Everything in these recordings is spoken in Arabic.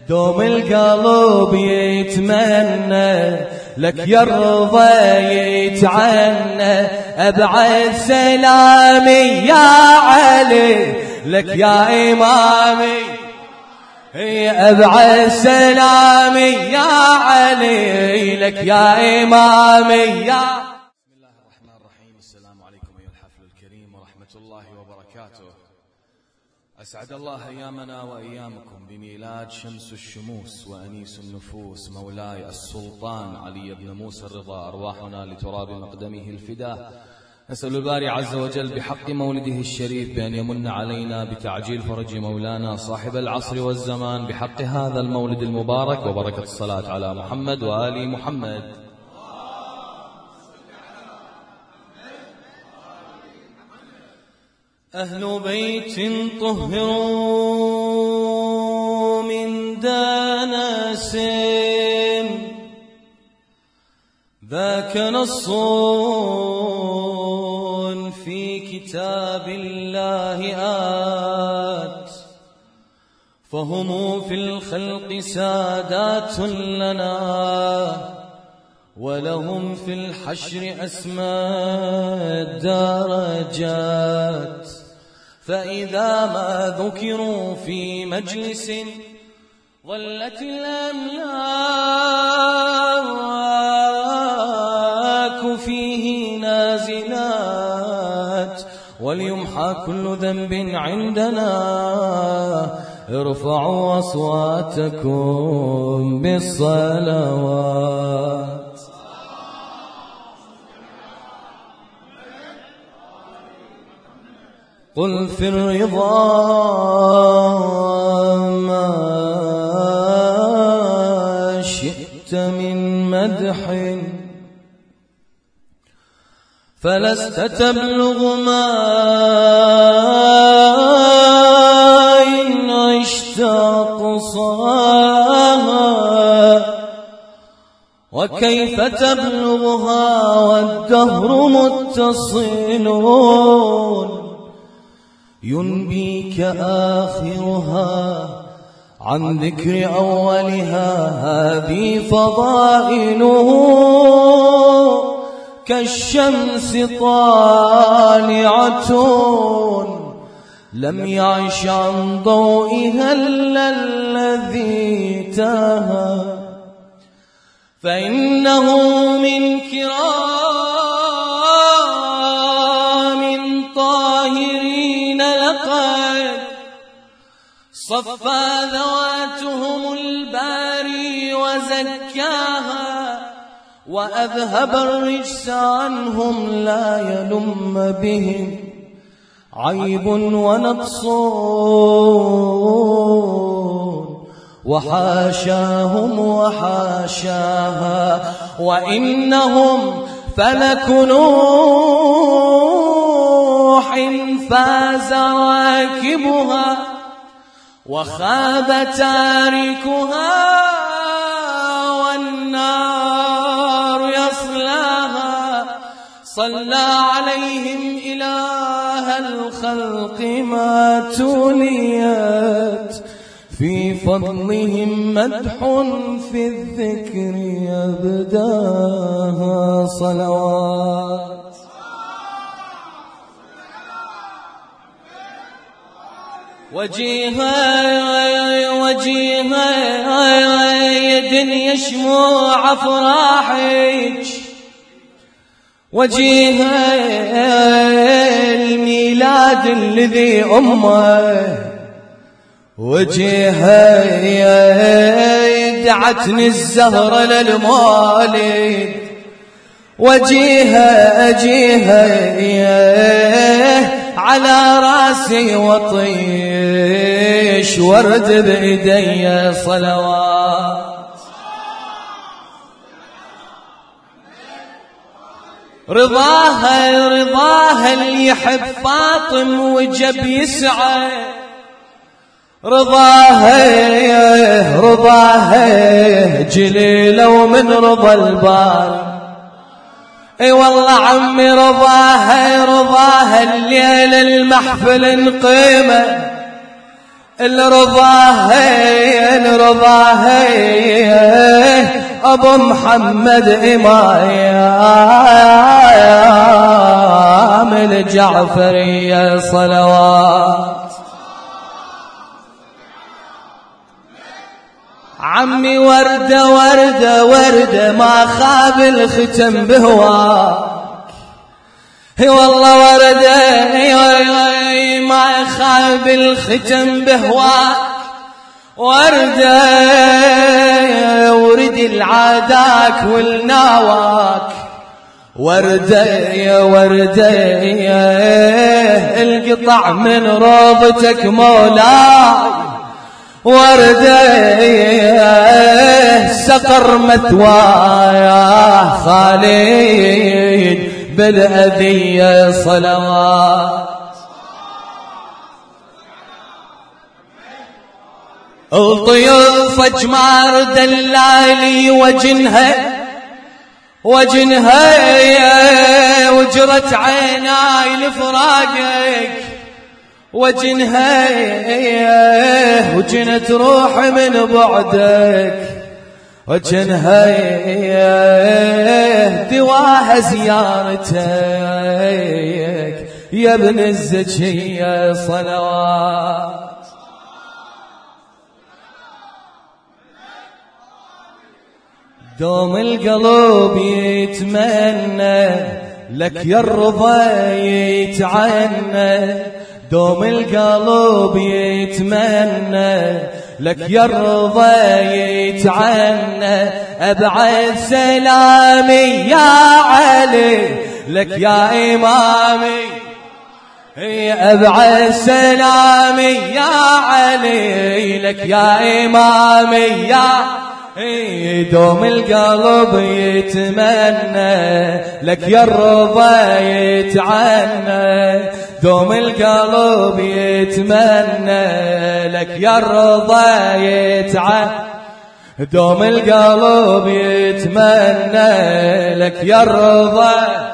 دوم القلب يتمنى لك يرضى يتعنى أبعث سلامي يا علي لك يا إمامي أبعث سلامي يا علي لك يا إمامي يا. بسم الله الرحمن الرحيم. السلام عليكم أيها الحفل الكريم ورحمة الله وبركاته. أسعد الله أيامنا وأيامكم بميلاد شمس الشموس وأنيس النفوس مولاي السلطان علي بن موسى الرضا، أرواحنا لتراب مقدمه الفداء. نسأل الباري عز وجل بحق مولده الشريف بأن يمن علينا بتعجيل فرج مولانا صاحب العصر والزمان بحق هذا المولد المبارك، وبركة الصلاة على محمد وآل محمد. أهل بيت طهروا من دنس ذاك نص في كتاب الله آت، فهم في الخلق سادات لنا ولهم في الحشر أسمى الدرجات. فإذا ما ذكروا في مجلس ظلت الأملاك فيه نازلات، وليمحى كل ذنب عندنا. ارفعوا أصواتكم بالصلوات. قل في الرضا ما شئت من مدح فلست تبلغ ما إن عشت قصاها، وكيف تبلغها والدهر متصل ينبيك آخرها عن ذكر أولها. هذه فضائله كالشمس طالعة لم يعش عن ضوئها إلا الذي تاها، فإنه من كرام طاهرين لقد صفى ذواتهم الباري وزكاها، وأذهب الرجس عنهم لا يلم بهم عيب ونقص، وحاشاهم وحاشاها، وإنهم فلك نوح فاز راكبها وخاب تاركها، والنار يصلاها. صلى عليهم إله الخلق ما توليت، في فضلهم مدح في الذكر يبداها صلوات. وجيها يا دنيا شموع افراحك، وجيها الميلاد الذي امه، وجيها دعتني الزهرة للمولد، وجيها على راسي وطيش ورد بإيدي صلوات. رضاها اللي يحب فاطم وجب يسعى، رضاها جليلة ومن رضا البار. اي والله عمي رضاها الليلة المحفل نقيمة، الرضا أبو محمد إمام الجعفرية صلوات. عمي وردة وردة وردة ما خاب الختم بهواك، والله وردة ما خاب الختم بهواك، وردة ورد العاداك والناواك، وردة يا وردة القطع من روضتك مولاي، وردة سقر مثوايا خالد بالأذية صلوات. الضيوف اجمار دلالي وجنها وجرت عيناي لفراقك، وجنها وجنت روح من بعدك، وجنها دواها زيارتك يا ابن الزكية صلوات. دوم القلب يتمنى لك يا الرضا يتعنى، دوم القلب يتمنى لك يا الرضا يتعنى، أبعد سلامي يا علي لك يا إمامي، أبعد سلامي يا علي لك يا إمامي يا دوم القلب يتمنى لك يا الرضا يتعنى، دوم القلب يتمنى لك يا الرضا يتعنى، دوم القلب يتمنى لك يا الرضا،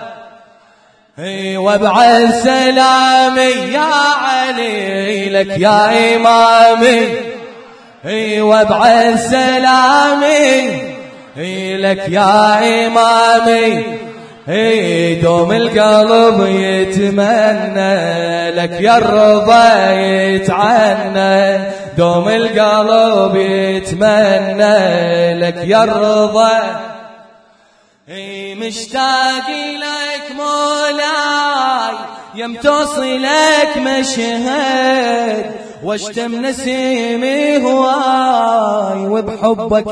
وابعد سلامي يا علي لك يا إمامي، وابعد سلامي لك يا إمامي، دوم القلب يتمنى لك يا الرضا يتعنى، دوم القلب يتمنى لك يا الرضا، مشتاق لك مولاي يم توصلك مشهد، واشتم نسيمي هواي وبحبك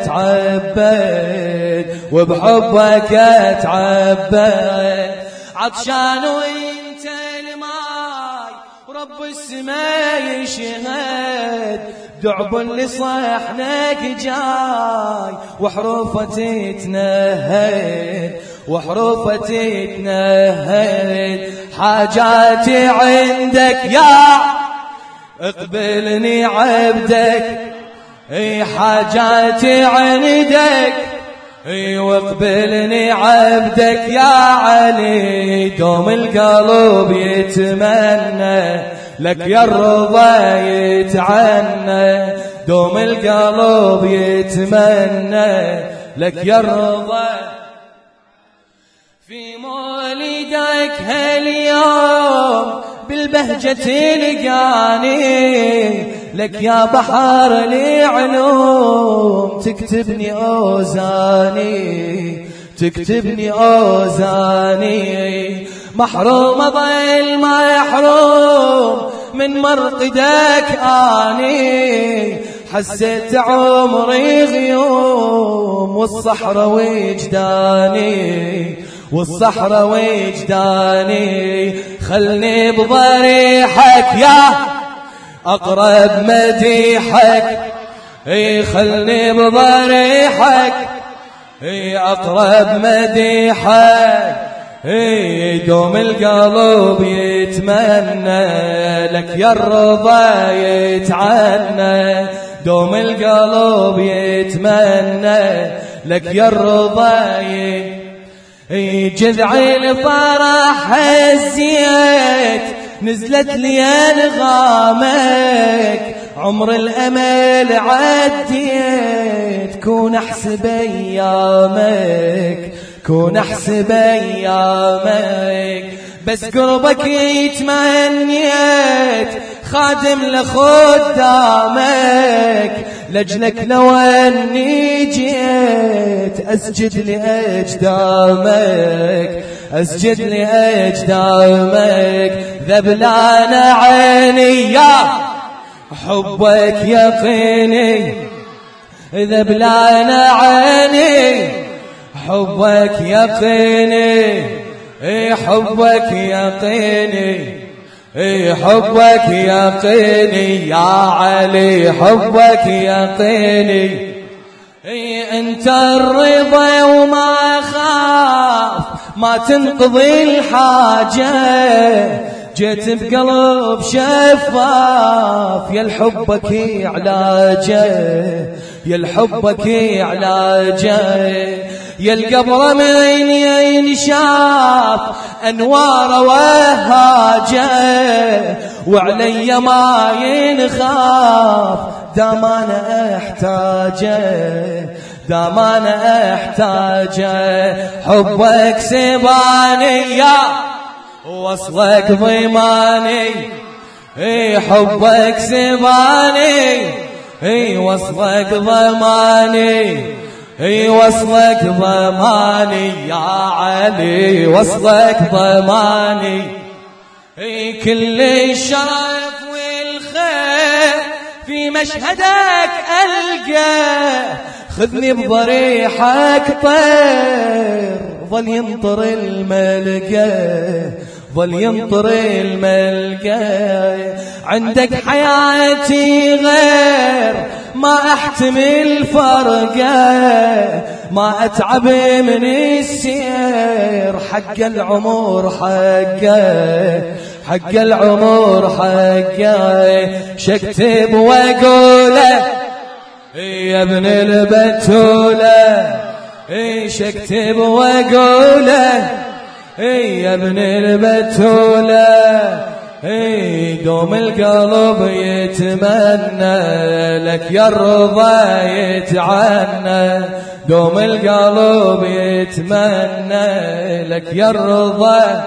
اتعبد، وبحبك اتعبد، عطشان وانت الماي ورب السماء يشهد، دعب اللي صحنك جاي وحروفه تتنهد، وحروفه تتنهد، حاجاتي عندك يا اقبلني عبدك، حاجاتي عندك واقبلني عبدك يا علي، دوم القلب يتمنى لك يا الرضا يتعنى، دوم القلب يتمنى لك يا الرضا، في مولدك هاليوم بالبهجة تلقاني، لك يا بحر لي علوم تكتبني أوزاني، تكتبني أوزاني، محروم أضل محروم من مرقدك آني، حسيت عمري غيوم والصحراء وجداني، والصحراء وجداني، خلني بضريحك يا أقرب مديحك، خلني بضريحك أقرب مديحك، دوم القلب يتمنى لك يا الرضا يتعنى، دوم القلب يتمنى لك يا الرضا جذع الفرح هزيت نزلت لي انغامك، عمر الأمل عديت، كون أحسب أيامك، كون أحسب أيامك، بس قربك يتمنيت خادم لخدامك، لجلك لو أني جيت أسجد لأجدامك، أسجد لأجدامك، ذبلان عيني يا حبك يقيني، ذبلان عيني حبك يقيني، حبك يقيني، حبك يقيني يا علي، حبك يقيني، انت الرضا وما خاف ما تنقضي الحاجة، جيت بقلب شفاف يا الحبك علاجه، يا الحبك علاجه، يا القبر من ينشاف أنوار وهاجه، وعلي ما ينخاف دام أنا احتاجه، دام أنا احتاجه، حبك سباني يا وصلك ضماني، حبك سباني وصلك ضماني، وصلك ضماني يا علي، وصلك ضماني، كل الشرف والخير في مشهدك ألقى، خذني بضريحك طير ظل ينطر الملقى، ظل ينطر الملقى، عندك حياتي غير ما احتمل فرقه، ما اتعب من السير، حق العمر حقه، حق العمر حقه، شكتب واقوله يا ابن البتوله، شكتب واقوله يا ابن البتوله، دوم القلب يتمنى لك يا الرضا يتعنى، دوم القلب يتمنى لك يا الرضا،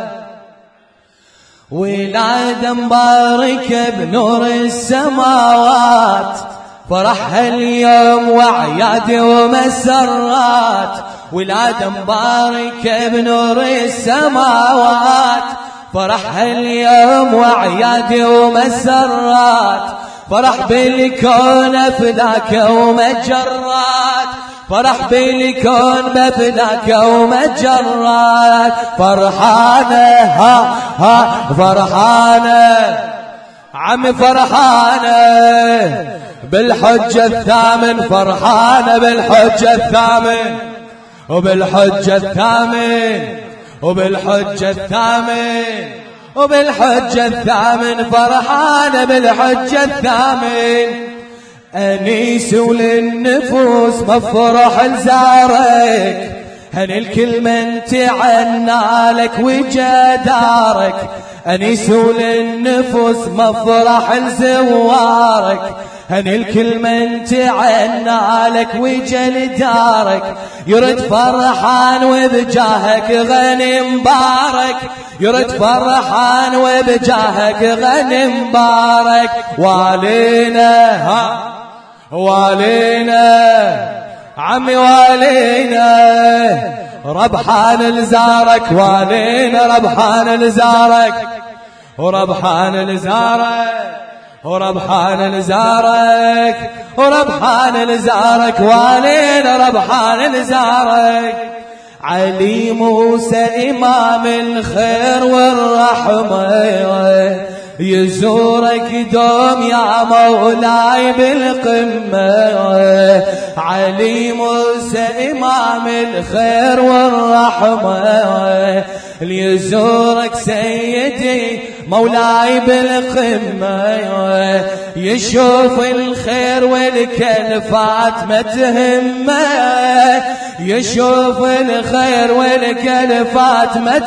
ولاد مبارك بنور السماوات، فرحها اليوم وعياد ومسرات، ولاد مبارك بنور السماوات، فرحها اليوم وعياد ومسرات، فرح بالكون بذاك ومجرات، فرح بالكون بذاك ومجرات، فرحانة ها فرحانة عم فرحانة بالحج الثامن، فرحانة بالحج الثامن، وبالحج الثامن، وبالحج الثامن، وبالحج الثامن، فرحانة بالحج الثامن، أنيس للنفوس مفرح لزارك، هن الكل من تعنى لك وجدارك، أنيس للنفوس مفرح لزوارك، هن الكل من تعنى لك وجل دارك، يرد فرحان وبجاهك غني مبارك، يرد فرحان وبجاهك غني مبارك، والينا ها والينا عمي والينا ربحان لزارك، والينا ربحان لزارك، وربحان لزارك، وربحان لزارك، وربحان لزارك، والينا ربحان لزارك، علي موسى إمام الخير والرحمة، يزورك دوم يا مولاي بالقمة، علي موسى إمام الخير والرحمة، ليزورك سيدي مولاي بالقمة، يشوف الخير والكلفات ما تهمه، يشوف الخير والكلفات ما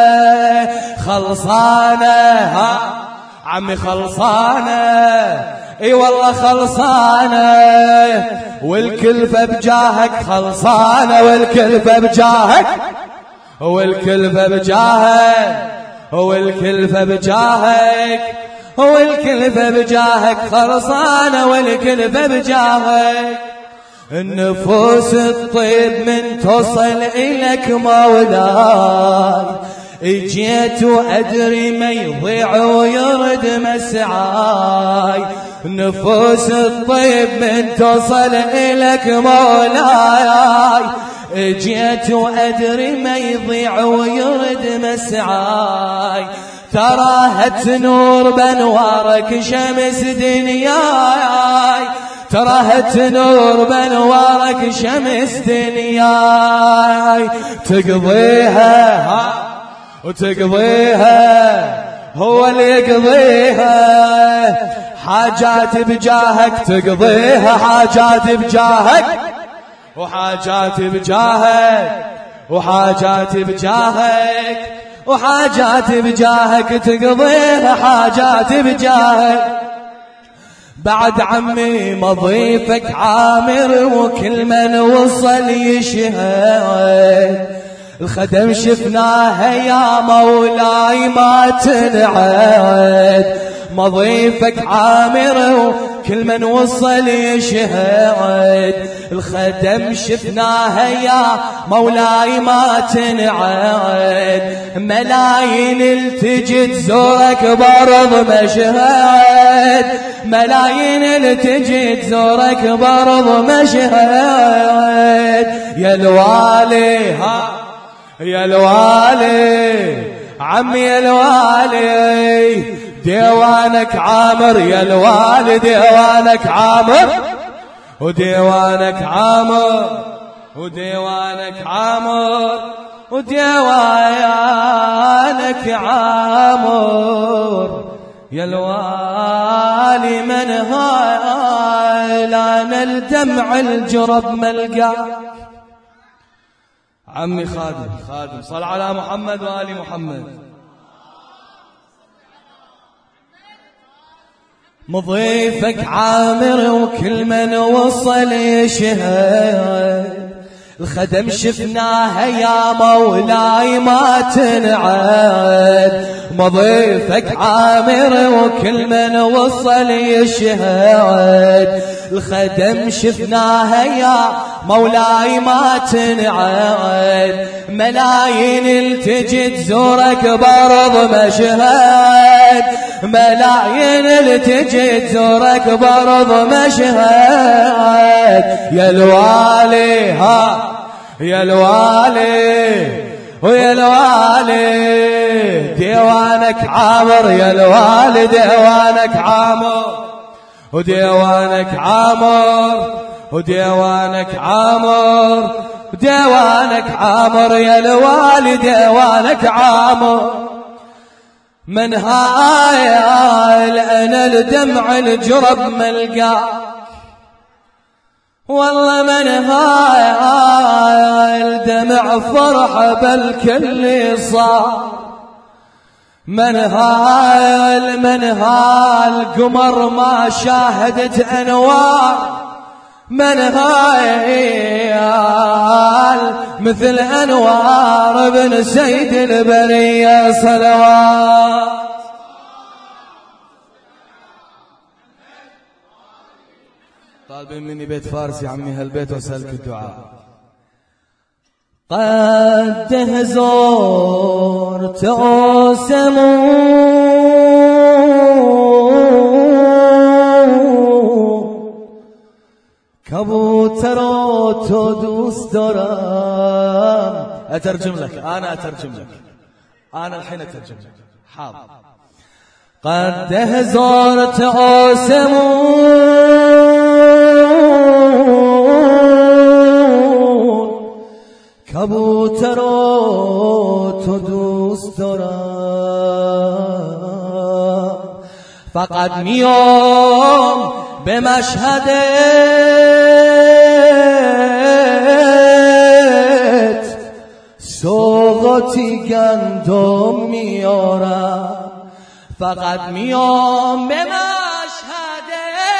تهمه، خلصانه ها عمي خلصانه اي والله خلصانة والكلفة بجاهك خلصانة والكلفة بجاهك والكلفة بجاهك والكلفة بجاهك والكلفة بجاهك خلصانة والكلفة بجاهك. النفوس الطيب من توصل إلك مولاي اجيت وأدري ما يضيع ويرد مسعاي. نفوس الطيب من توصل إلك مولاي اجيت وأدري ما يضيع ويرد مسعاي. تراها تنور بانوارك شمس دنياي تراها تنور بانوارك شمس دنياي. تقضيها وتقضيها هو اللي يقضيها حاجات بجاهك تقضيها حاجات بجاهك وحاجات بجاهك وحاجات بجاهك وحاجات بجاهك تقضيها حاجات بجاهك. بعد عمي مضيفك عامر وكل من وصل يشهد الخدم شفناها يا مولاي ما تنعد. مضيفك عامر وكل من وصل يشهد الخدم شفناها يا مولاي ما تنعد. ملايين التجي تزورك برض مشهد ملايين التجي تزورك برض مشهد. يا الوالي يا الوالي عمي يا الوالي ديوانك عامر يا الوالي ديوانك عامر وديوانك عامر وديوانك عامر وديوانك عامر. يا الوالي من هاي لنا الدمع الجرب ملقاك. عمي خادم صل على محمد وآل محمد. مضيفك عامر وكل من وصل يشهد الخدم شفناها يا مولاي ما تنعد. مضيفك عامر وكل من وصل يشهد الخدم شفناها يا مولاي ما تنعد. ملايين التجي تزورك برض مشهد ملايين التجي تزورك برض مشهد. يا الوالي يا الوالي ويا الوالي ديوانك عامر يا الوالي ديوانك عامر وديوانك عامر وديوانك عامر وديوانك عامر. يا الوالي ديوانك عامر. من هاي انا الدمع الجرب ملقاك والله من هاي الدمع فرحة بالكل صار. من هاي القمر ما شاهدت أنوار. من هاي مثل أنوار ابن سيد البرية صلوات. طالبين مني بيت فارس يا عمي هالبيت واسألك الدعاء. قد زرت كبوتر تو دوست دارم. أترجم لك أنا أترجم لك أنا الحين أترجم لك. حاضر. قد زرت کبوتر تو دوست دارم. فقط میام به مشهدت سوغاتی گندم میارم. فقط میام به مشهدت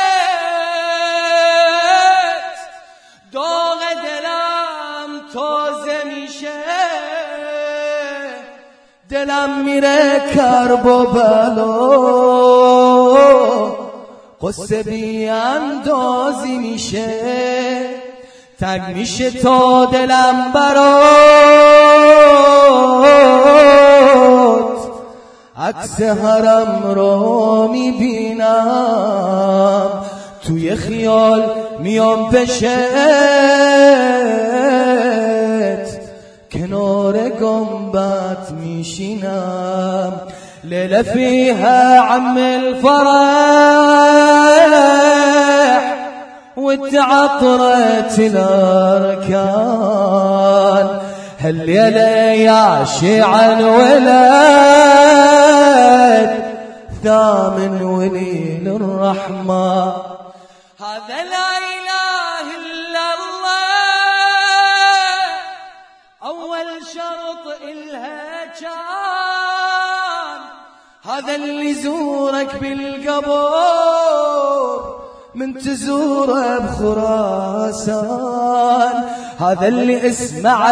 دلم میره کرب و بلا، قصه بی اندازی میشه، تنگ میشه تا دلم برات، عکس حرم رو میبینم، توی خیال میام پشت، کنار گنبت میشینم، لیله فيها عم الفرح وتعطرت الاركان، هالليله يعشع الولد ثامن وليل الرحمن. هذا لا اله الا الله اول شرط الها كان، هذا اللي زورك بالقبر من تزوره بخراسان، هذا اللي اسمع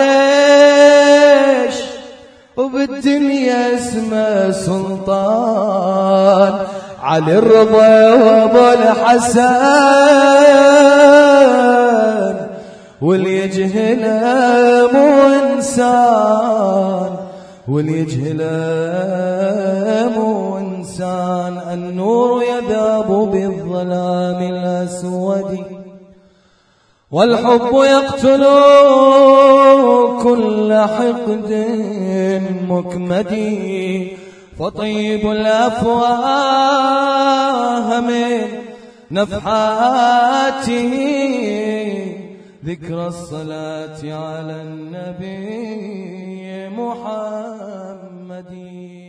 العرش وبالدنيا اسمه سلطان، علي الرضا وابو الحسن، واللي يجهله مو انسان، واللي يجهله مو انسان. النور يذاب بالظلام الاسود، والحب يقتل كل حقد مكمد، فطيب الافواه من نفحاته ذكر الصلاة على النبي محمد.